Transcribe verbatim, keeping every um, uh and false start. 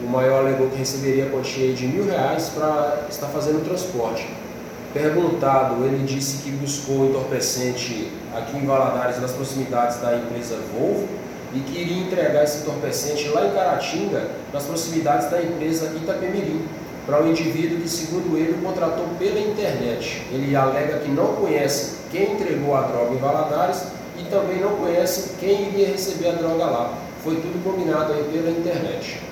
O maior alegou que receberia a quantia de mil reais para estar fazendo o transporte. Perguntado, ele disse que buscou entorpecente aqui em Valadares, nas proximidades da empresa Volvo, e que iria entregar esse entorpecente lá em Caratinga, nas proximidades da empresa Itapemirim, para um indivíduo que, segundo ele, o contratou pela internet. Ele alega que não conhece quem entregou a droga em Valadares e também não conhece quem iria receber a droga lá. Foi tudo combinado aí pela internet.